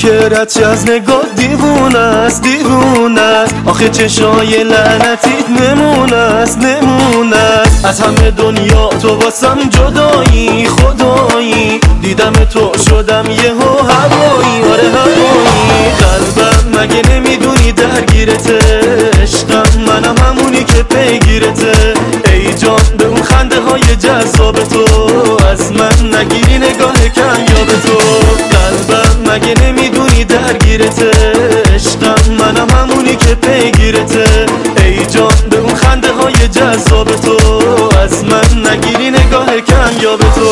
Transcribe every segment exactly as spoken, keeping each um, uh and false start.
که ردش از نگاه دیوونه است دیوونه است. آخه چشای لعنتیت نمونه است نمونه است. از همه دنیا تو واسم جدایی خدایی، دیدم تو شدم یهو هوایی آره هوایی. قلبم مگه نمیدونی درگیرته، عشقم منم همونی که پیگیرته. ای جان به اون خنده های جذاب تو، از من نگیری نگاه کمیاب تو. قلبم مگه نمیدونی درگیرته، عشقم منم همونی که پیگیرته. ای جان به اون خنده های جذاب تو، از من نگیری نگاه کمیاب تو.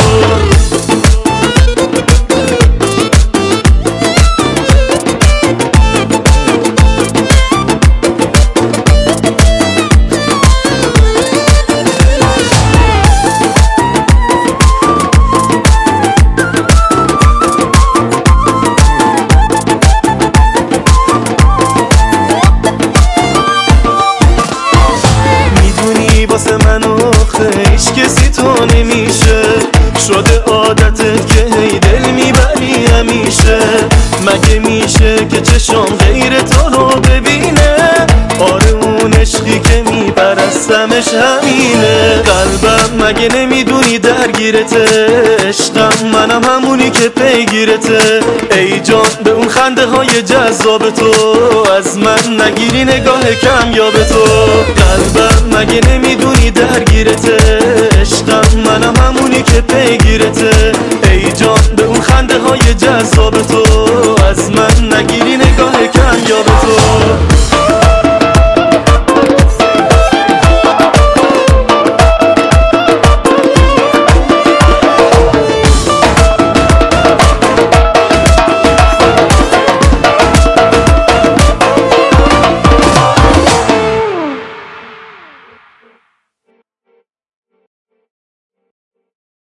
واسه من آخه هیچ کسی تو نمیشه، شده عادتت که هی دل میبری همیشه. مگه میشه که چشم غیر تو رو ببینه، آره اون عشقی که میپرستمش همینه. قلبم مگه نمیدونی درگیرته، عشقم منم همونی که پیگیرته. ای جان به اون خنده های جذاب تو، از من نگیری نگاه کمیاب تو. قلبم مگه نمیدونی درگیرته، عشقم منم همونی که پیگیرته. ای جان به اون خنده های جذاب تو،